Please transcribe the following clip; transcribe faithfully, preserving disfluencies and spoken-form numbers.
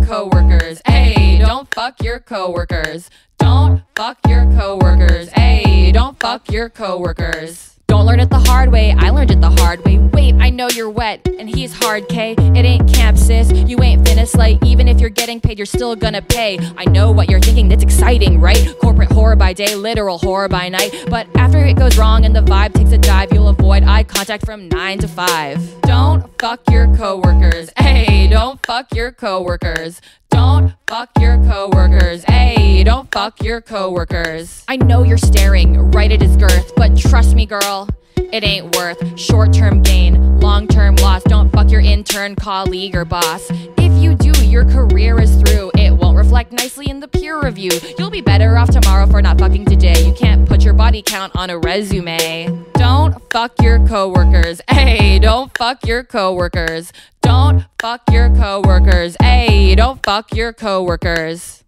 coworkers. Hey, don't fuck your coworkers. Don't fuck your coworkers. Hey, don't fuck your coworkers. Don't learn it the hard way, I learned it the hard way. Wait, I know you're wet, and he's hard, K. It ain't camp, sis, you ain't finna slay. Even if you're getting paid, you're still gonna pay. I know what you're thinking, that's exciting, right? Corporate horror by day, literal horror by night. But after it goes wrong and the vibe takes a dive, you'll avoid eye contact from nine to five. Don't fuck your coworkers. Hey, don't fuck your coworkers. Don't fuck your coworkers. Hey, don't fuck your coworkers. I know you're staring right at his girth, but trust me, girl, it ain't worth short-term gain, long-term loss. Don't fuck your intern, colleague, or boss. If you do, your career is through. It won't reflect nicely in the peer review. You'll be better off tomorrow for not fucking today. You can't put your body count on a resume. Don't fuck your coworkers. Hey, don't fuck your coworkers. Don't fuck your coworkers. Hey, don't fuck your coworkers.